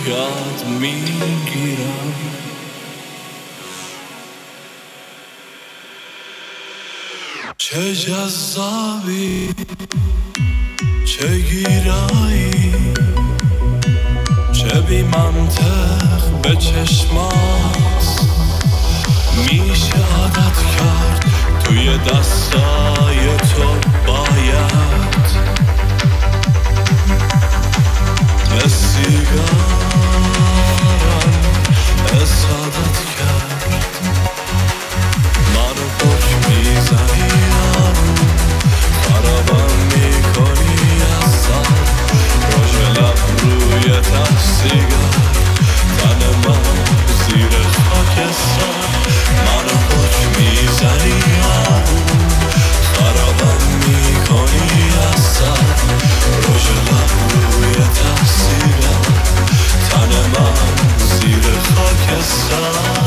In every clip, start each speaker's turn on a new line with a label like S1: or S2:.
S1: یاد میگیرم. چه جذابی، چه گیرایی، چه بی منطق به چشمات میشه عادت کرد. توی دستای تو باید سیگارم اصادت کرد. منو پاک میزنی خرابم میکنی از سر راژ لب روی ته سیگار تن من زیر خاکستر. منو پاک میزنی خرابم میکنی از سر راژ لب روی ته سیگار تن من زیر خاکستر.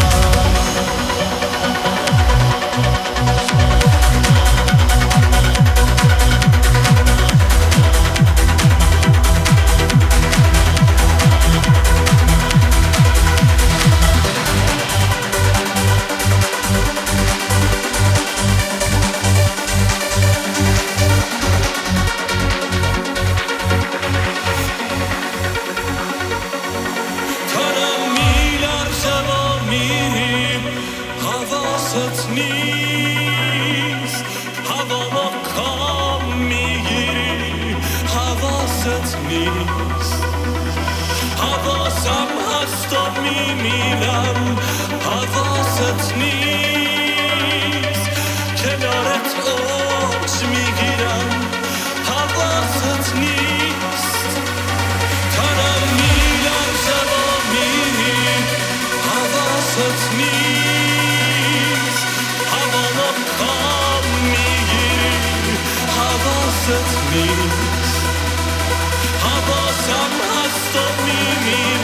S1: نیست هوا کام میگیری، حواست نیست. حواسم هست و میمیرم، حواست نیست. کنارت اوج میگیرم، حواست نیست. تنم میلرزه و میری، حواست نیست. کام میگیری، حواست نیست. حواسم هست و میمیرم.